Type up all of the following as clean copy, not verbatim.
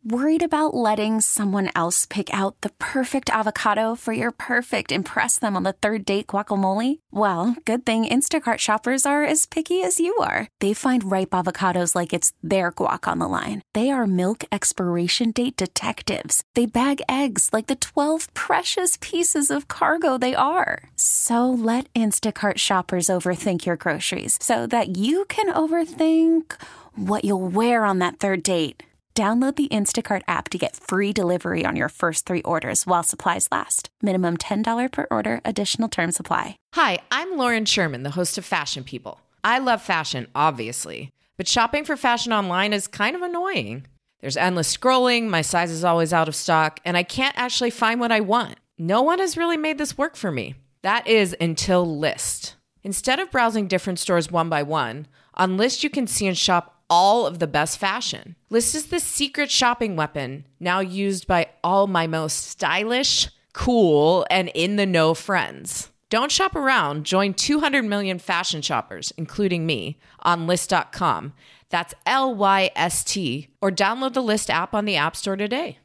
Worried about letting someone else pick out the perfect avocado for your perfect impress them on the third date guacamole? Well, good thing Instacart shoppers are as picky as you are. They find ripe avocados like it's their guac on the line. They are milk expiration date detectives. They bag eggs like the 12 precious pieces of cargo they are. So let Instacart shoppers overthink your groceries so that you can overthink what you'll wear on that third date. Download the Instacart app to get free delivery on your first 3 orders while supplies last. Minimum $10 per order. Additional terms apply. Hi, I'm Lauren Sherman, the host of Fashion People. I love fashion, obviously, but shopping for fashion online is kind of annoying. There's endless scrolling, my size is always out of stock, and I can't actually find what I want. No one has really made this work for me. That is until Lyst. Instead of browsing different stores one by one, on Lyst you can see and shop all of the best fashion. Lyst is the secret shopping weapon now used by all my most stylish, cool, and in-the-know friends. Don't shop around. Join 200 million fashion shoppers, including me, on Lyst.com. That's Lyst, or download the Lyst app on the App Store today.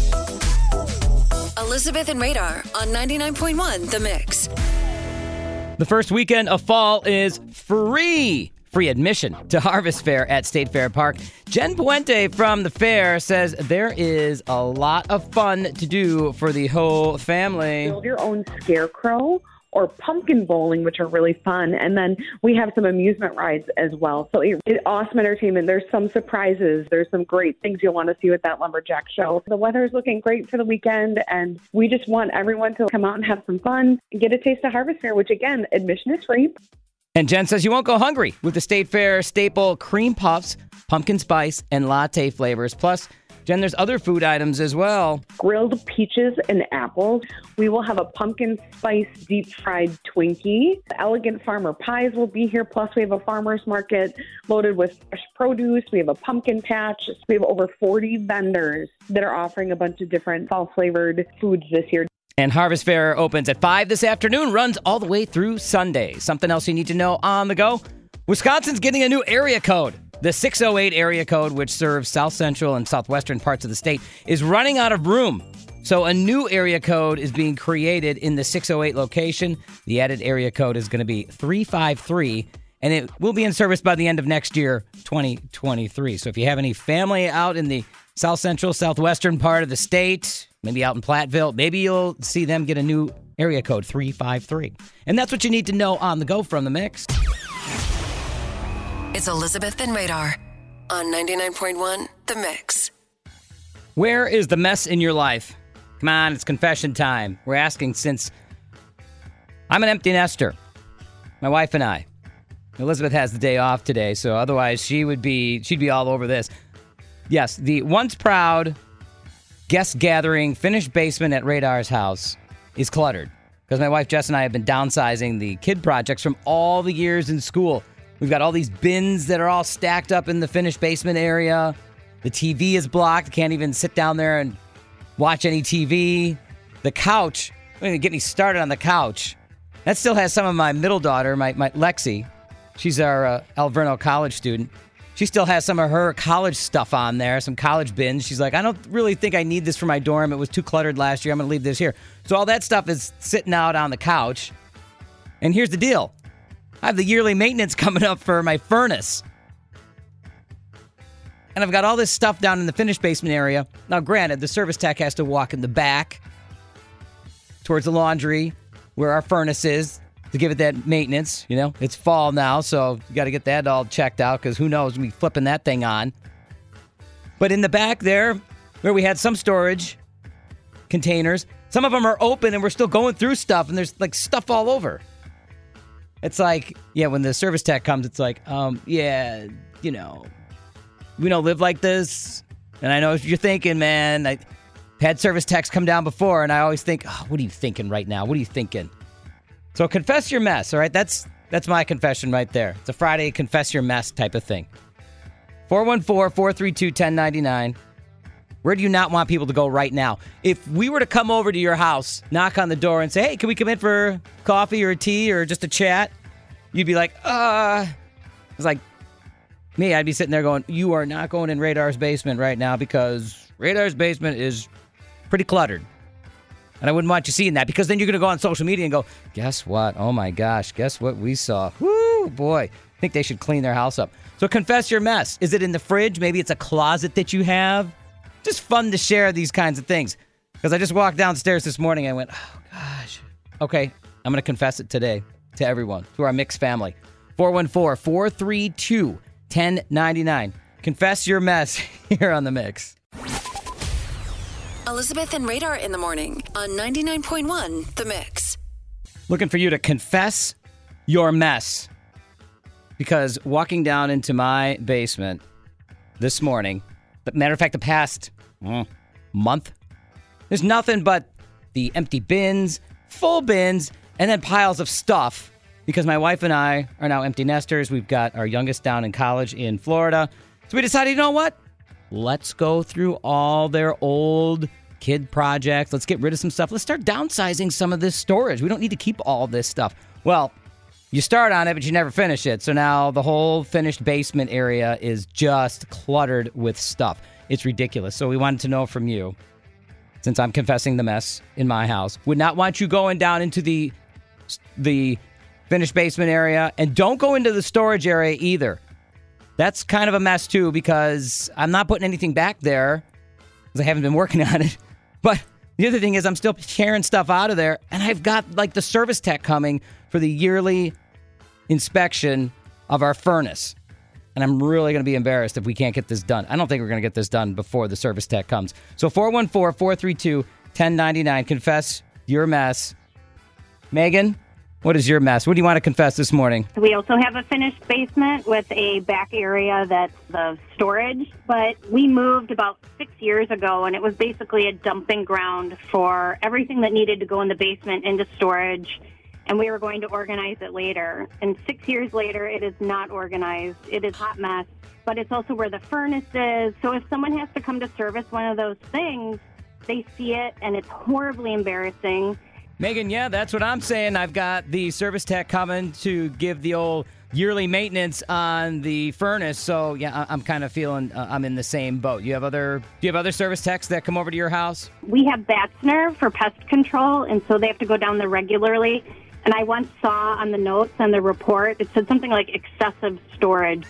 Elizabeth and Radar on 99.1 The Mix. The first weekend of fall is free admission to Harvest Fair at State Fair Park. Jen Puente from the fair says there is a lot of fun to do for the whole family. Build your own scarecrow or pumpkin bowling, which are really fun. And then we have some amusement rides as well. So it's awesome entertainment. There's some surprises. There's some great things you'll want to see with that lumberjack show. The weather is looking great for the weekend, and we just want everyone to come out and have some fun and get a taste of Harvest Fair, which, again, admission is free. And Jen says you won't go hungry with the State Fair staple cream puffs, pumpkin spice, and latte flavors. Plus, Jen, there's other food items as well. Grilled peaches and apples. We will have a pumpkin spice deep fried Twinkie. Elegant Farmer pies will be here. Plus, we have a farmer's market loaded with fresh produce. We have a pumpkin patch. We have over 40 vendors that are offering a bunch of different fall flavored foods this year. And Harvest Fair opens at 5 this afternoon, runs all the way through Sunday. Something else you need to know on the go? Wisconsin's getting a new area code. The 608 area code, which serves south central and southwestern parts of the state, is running out of room. So a new area code is being created in the 608 location. The added area code is going to be 353, and it will be in service by the end of next year, 2023. So if you have any family out in the south central, southwestern part of the state, maybe out in Platteville, maybe you'll see them get a new area code, 353. And that's what you need to know on the go from the Mix. It's Elizabeth and Radar on 99.1 The Mix. Where is the mess in your life? Come on, it's confession time. We're asking since I'm an empty nester. My wife and I. Elizabeth has the day off today, so otherwise she'd be all over this. Yes, the once proud guest gathering finished basement at Radar's house is cluttered because my wife Jess and I have been downsizing the kid projects from all the years in school. We've got all these bins that are all stacked up in the finished basement area. The TV is blocked. Can't even sit down there and watch any TV. The couch, don't even get me started on the couch. That still has some of my middle daughter, my Lexi. She's our Alverno college student. She still has some of her college stuff on there, some college bins. She's like, I don't really think I need this for my dorm. It was too cluttered last year. I'm going to leave this here. So all that stuff is sitting out on the couch. And here's the deal. I have the yearly maintenance coming up for my furnace. And I've got all this stuff down in the finished basement area. Now, granted, the service tech has to walk in the back towards the laundry where our furnace is, to give it that maintenance. You know, it's fall now, so you got to get that all checked out because who knows, we'll be flipping that thing on. But in the back there, where we had some storage containers, some of them are open and we're still going through stuff, and there's like stuff all over. It's like, yeah, when the service tech comes, it's like, yeah, you know, we don't live like this. And I know what you're thinking, man. I've had service techs come down before, and I always think, oh, what are you thinking right now? What are you thinking? So confess your mess, all right? That's my confession right there. It's a Friday confess your mess type of thing. 414-432-1099. Where do you not want people to go right now? If we were to come over to your house, knock on the door and say, hey, can we come in for coffee or a tea or just a chat? You'd be like, It's like, me, I'd be sitting there going, you are not going in Radar's basement right now because Radar's basement is pretty cluttered. And I wouldn't want you seeing that because then you're going to go on social media and go, guess what? Oh my gosh, guess what we saw? Woo, boy. I think they should clean their house up. So confess your mess. Is it in the fridge? Maybe it's a closet that you have. Just fun to share these kinds of things. Because I just walked downstairs this morning and I went, oh gosh. Okay, I'm going to confess it today to everyone, to our mixed family. 414-432-1099. Confess your mess here on The Mix. Elizabeth and Radar in the morning on 99.1 The Mix. Looking for you to confess your mess. Because walking down into my basement this morning, matter of fact, the past month, there's nothing but the empty bins, full bins, and then piles of stuff. Because my wife and I are now empty nesters. We've got our youngest down in college in Florida. So we decided, you know what? Let's go through all their old kid projects. Let's get rid of some stuff. Let's start downsizing some of this storage. We don't need to keep all this stuff. Well, you start on it, but you never finish it. So now the whole finished basement area is just cluttered with stuff. It's ridiculous. So we wanted to know from you, since I'm confessing the mess in my house, would not want you going down into the finished basement area, and don't go into the storage area either. That's kind of a mess too, because I'm not putting anything back there because I haven't been working on it. But the other thing is I'm still tearing stuff out of there, and I've got like the service tech coming for the yearly inspection of our furnace. And I'm really going to be embarrassed if we can't get this done. I don't think we're going to get this done before the service tech comes. So 414-432-1099. Confess your mess. Megan, what is your mess? What do you want to confess this morning? We also have a finished basement with a back area that's the storage, but we moved about 6 years ago, and it was basically a dumping ground for everything that needed to go in the basement into storage, and we were going to organize it later. And 6 years later, it is not organized. It is a hot mess, but it's also where the furnace is. So if someone has to come to service one of those things, they see it, and it's horribly embarrassing. Megan, yeah, that's what I'm saying. I've got the service tech coming to give the old yearly maintenance on the furnace. So, yeah, I'm kind of feeling I'm in the same boat. Do you have other service techs that come over to your house? We have Batzner for pest control, and so they have to go down there regularly. And I once saw on the notes on the report, it said something like excessive storage.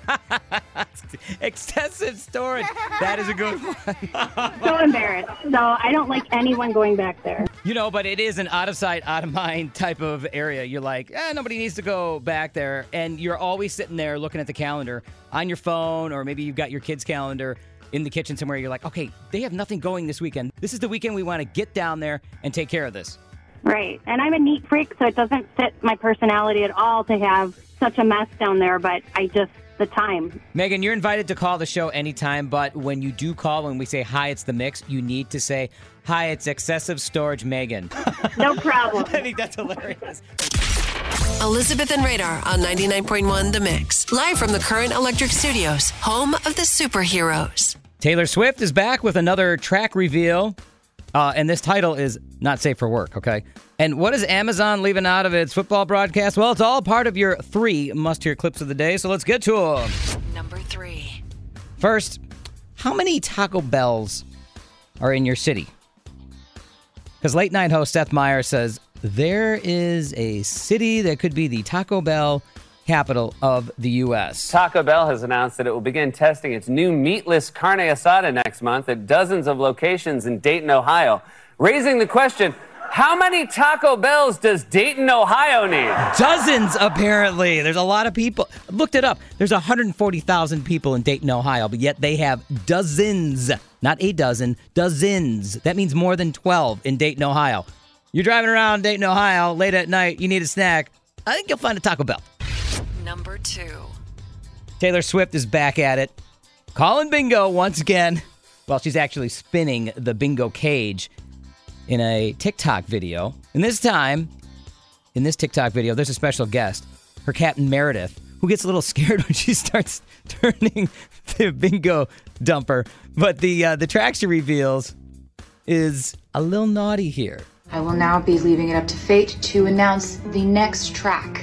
Excessive storage. That is a good one. So embarrassed. So I don't like anyone going back there. You know, but it is an out of sight, out of mind type of area. You're like, nobody needs to go back there. And you're always sitting there looking at the calendar on your phone, or maybe you've got your kid's calendar in the kitchen somewhere. You're like, okay, they have nothing going this weekend. This is the weekend we want to get down there and take care of this. Right. And I'm a neat freak, so it doesn't fit my personality at all to have such a mess down there, but the time. Megan, you're invited to call the show anytime, but when you do call, when we say, hi, it's The Mix, you need to say, hi, it's Excessive Storage Megan. No problem. I think that's hilarious. Elizabeth and Radar on 99.1 The Mix. Live from the Current Electric Studios, home of the superheroes. Taylor Swift is back with another track reveal. And this title is Not Safe for Work, okay? And what is Amazon leaving out of its football broadcast? Well, it's all part of your 3 must-hear clips of the day, so let's get to them. Number 3. First, how many Taco Bells are in your city? Because late-night host Seth Meyers says there is a city that could be the Taco Bell capital of the U.S. Taco Bell has announced that it will begin testing its new meatless carne asada next month at dozens of locations in Dayton, Ohio, raising the question, how many Taco Bells does Dayton, Ohio need? Dozens, apparently. There's a lot of people. Looked it up. There's 140,000 people in Dayton, Ohio, but yet they have dozens, not a dozen, dozens. That means more than 12 in Dayton, Ohio. You're driving around Dayton, Ohio, late at night, you need a snack. I think you'll find a Taco Bell. Number 2. Taylor Swift is back at it. Calling bingo once again. Well, she's actually spinning the bingo cage in a TikTok video. And this time, in this TikTok video, there's a special guest, her Captain Meredith, who gets a little scared when she starts turning the bingo dumper. But the track she reveals is a little naughty here. I will now be leaving it up to fate to announce the next track.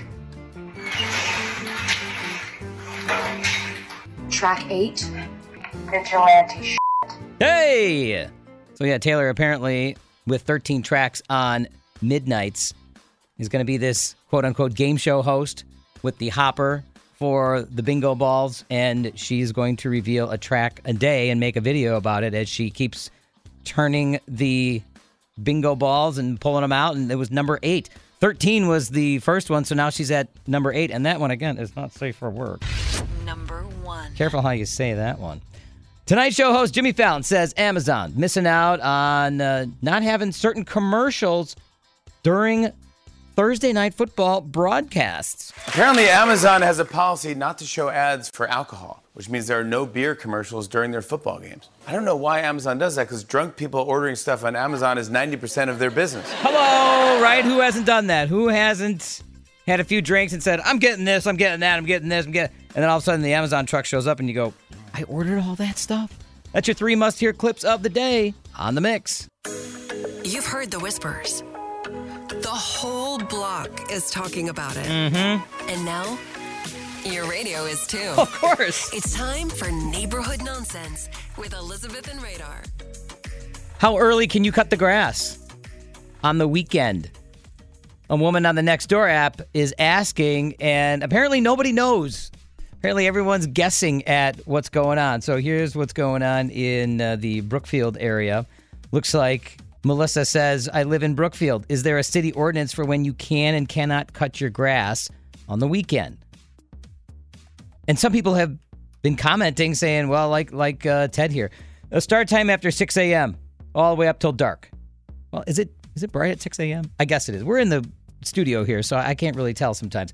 Track 8, Vigilante shit. Hey! So yeah, Taylor apparently with 13 tracks on Midnights is going to be this quote-unquote game show host with the hopper for the bingo balls, and she's going to reveal a track a day and make a video about it as she keeps turning the bingo balls and pulling them out, and it was number 8. 13 was the first one, so now she's at number 8, and that one, again, is not safe for work. Number 1. Careful how you say that one. Tonight Show host Jimmy Fallon says Amazon missing out on not having certain commercials during Thursday Night Football broadcasts. Apparently, Amazon has a policy not to show ads for alcohol, which means there are no beer commercials during their football games. I don't know why Amazon does that, because drunk people ordering stuff on Amazon is 90% of their business. Hello, right? Who hasn't done that? Who hasn't had a few drinks and said, I'm getting this, I'm getting that, I'm getting this, I'm getting... And then all of a sudden the Amazon truck shows up and you go, I ordered all that stuff? That's your 3 must-hear clips of the day on The Mix. You've heard the whispers. The whole block is talking about it. Mm-hmm. And now, your radio is too. Of course. It's time for Neighborhood Nonsense with Elizabeth and Radar. How early can you cut the grass on the weekend? A woman on the Nextdoor app is asking, and apparently nobody knows. Apparently everyone's guessing at what's going on. So here's what's going on in the Brookfield area. Looks like Melissa says, I live in Brookfield. Is there a city ordinance for when you can and cannot cut your grass on the weekend? And some people have been commenting saying, well, like Ted here, a start time after 6 a.m. all the way up till dark. Well, is it bright at 6 a.m.? I guess it is. We're in the studio here, so I can't really tell sometimes.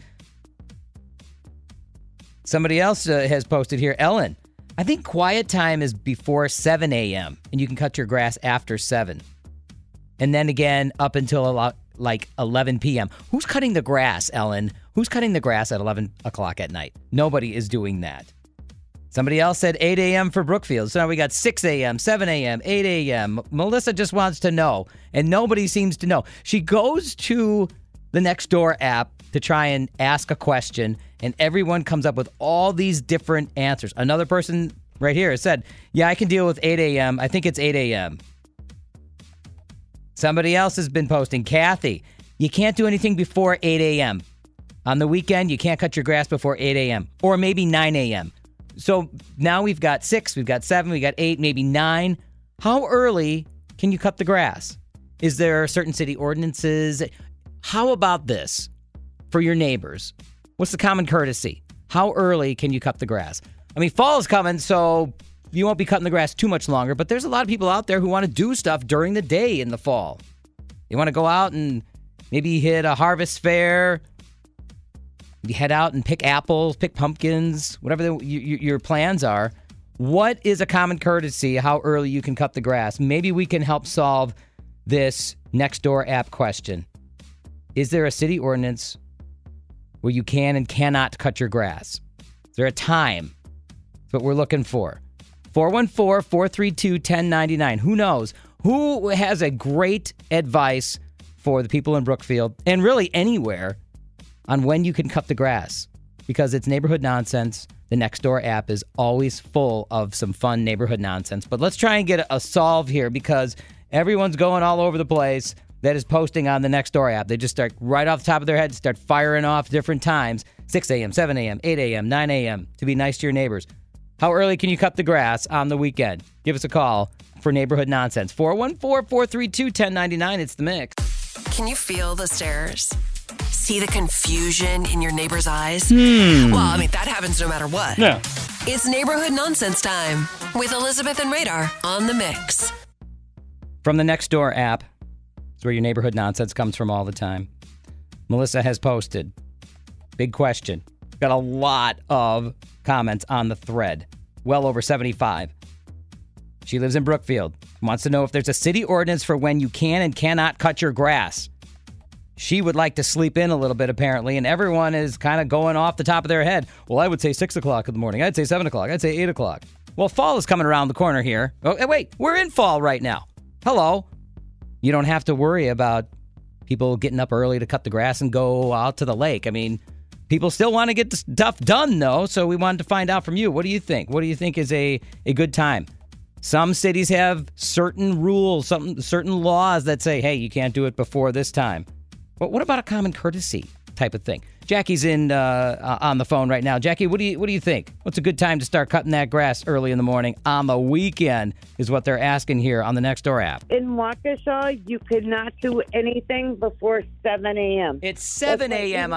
Somebody else has posted here, Ellen, I think quiet time is before 7 a.m. and you can cut your grass after 7. And then again up until like 11 p.m. Who's cutting the grass, Ellen? Who's cutting the grass at 11 o'clock at night? Nobody is doing that. Somebody else said 8 a.m. for Brookfield. So now we got 6 a.m., 7 a.m., 8 a.m. Melissa just wants to know, and nobody seems to know. She goes to the Nextdoor app to try and ask a question, and everyone comes up with all these different answers. Another person right here said, yeah, I can deal with 8 a.m. I think it's 8 a.m. Somebody else has been posting, Kathy, you can't do anything before 8 a.m. On the weekend, you can't cut your grass before 8 a.m. or maybe 9 a.m. So now we've got 6, we've got 7, we've got 8, maybe 9. How early can you cut the grass? Is there certain city ordinances? How about this for your neighbors? What's the common courtesy? How early can you cut the grass? I mean, fall is coming, so you won't be cutting the grass too much longer, but there's a lot of people out there who want to do stuff during the day in the fall. You want to go out and maybe hit a harvest fair. You head out and pick apples, pick pumpkins, whatever your plans are. What is a common courtesy, how early you can cut the grass? Maybe we can help solve this Nextdoor app question. Is there a city ordinance where you can and cannot cut your grass? Is there a time? That's what we're looking for. 414-432-1099. Who knows? Who has a great advice for the people in Brookfield and really anywhere on when you can cut the grass? Because it's neighborhood nonsense. The Nextdoor app is always full of some fun neighborhood nonsense. But let's try and get a solve here because everyone's going all over the place that is posting on the Nextdoor app. They just start right off the top of their head, start firing off different times. 6 a.m., 7 a.m., 8 a.m., 9 a.m. to be nice to your neighbors. How early can you cut the grass on the weekend? Give us a call for Neighborhood Nonsense. 414-432-1099. It's The Mix. Can you feel the stares? See the confusion in your neighbor's eyes? Well, I mean, that happens no matter what. Yeah. It's Neighborhood Nonsense time with Elizabeth and Radar on The Mix. From the Nextdoor app, it's where your neighborhood nonsense comes from all the time. Melissa has posted, big question. Got a lot of comments on the thread, well over 75. She lives in Brookfield, wants to know if there's a city ordinance for when you can and cannot cut your grass. She would like to sleep in a little bit, apparently, and everyone is kind of going off the top of their head. Well, I would say 6 o'clock in the morning. I'd say 7 o'clock. I'd say 8 o'clock. Well, fall is coming around the corner here. Oh, wait, we're in fall right now. Hello. You don't have to worry about people getting up early to cut the grass and go out to the lake. I mean, people still want to get the stuff done, though, so we wanted to find out from you. What do you think? What do you think is a good time? Some cities have certain rules, certain laws that say, hey, you can't do it before this time. But what about a common courtesy type of thing? Jackie's on the phone right now. Jackie, what do you think? What's a good time to start cutting that grass early in the morning on the weekend is what they're asking here on the Nextdoor app. In Waukesha, you could not do anything before 7 a.m. It's 7 a.m.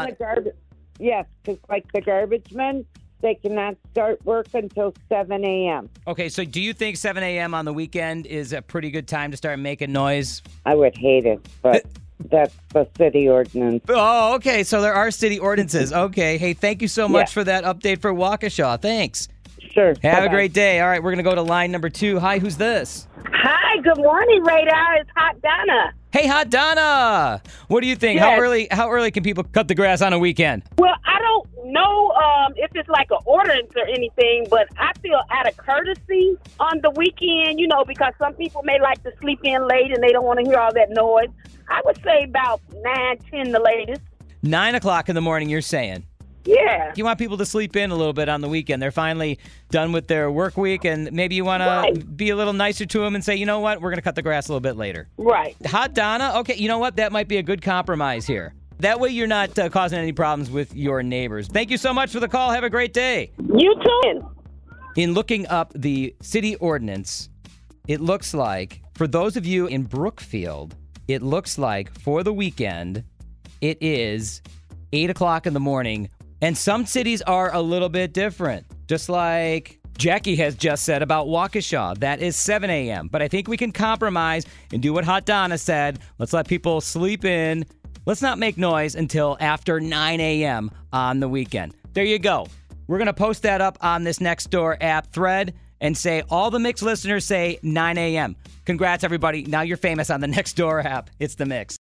Yes, because like the garbage men, they cannot start work until 7 a.m. Okay, so do you think 7 a.m. on the weekend is a pretty good time to start making noise? I would hate it, but that's the city ordinance. Oh, okay, so there are city ordinances. Okay, hey, thank you so much for that update for Waukesha. Thanks. Sure. Have a great day. All right, we're going to go to line number 2. Hi, who's this? Hi, good morning, Radar. It's Hot Donna. Hey, Hot Donna. What do you think? Yes. How early can people cut the grass on a weekend? Well, I don't know if it's like an ordinance or anything, but I feel out of courtesy on the weekend, because some people may like to sleep in late and they don't want to hear all that noise. I would say about 9, 10 the latest. 9 o'clock in the morning, you're saying? Yeah. You want people to sleep in a little bit on the weekend. They're finally done with their work week, and maybe you want to be a little nicer to them and say, you know what, we're going to cut the grass a little bit later. Right. Hot Donna, okay, you know what, that might be a good compromise here. That way you're not causing any problems with your neighbors. Thank you so much for the call. Have a great day. You too. In looking up the city ordinance, it looks like, for those of you in Brookfield, it looks like for the weekend, it is 8 o'clock in the morning. And some cities are a little bit different, just like Jackie has just said about Waukesha. That is 7 a.m. But I think we can compromise and do what Hot Donna said. Let's let people sleep in. Let's not make noise until after 9 a.m. on the weekend. There you go. We're going to post that up on this Nextdoor app thread and say all the Mix listeners say 9 a.m. Congrats, everybody. Now you're famous on the Nextdoor app. It's The Mix.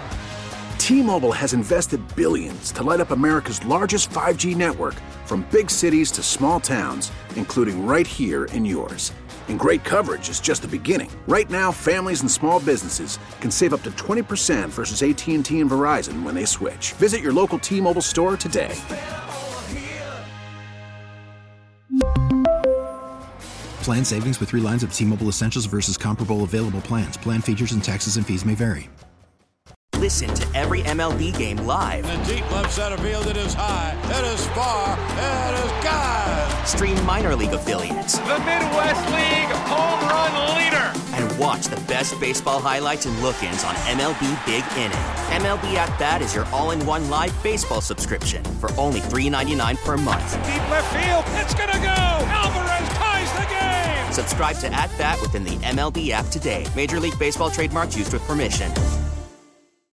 T-Mobile has invested billions to light up America's largest 5G network, from big cities to small towns, including right here in yours. And great coverage is just the beginning. Right now, families and small businesses can save up to 20% versus AT&T and Verizon when they switch. Visit your local T-Mobile store today. Plan savings with 3 lines of T-Mobile Essentials versus comparable available plans. Plan features and taxes and fees may vary. Listen to every MLB game live. In the deep left center field, it is high, it is far, it is gone. Stream minor league affiliates. The Midwest League home run leader. And watch the best baseball highlights and look-ins on MLB Big Inning. MLB At Bat is your all-in-one live baseball subscription for only $3.99 per month. Deep left field, it's gonna go. Alvarez ties the game. Subscribe to At Bat within the MLB app today. Major League Baseball trademarks used with permission.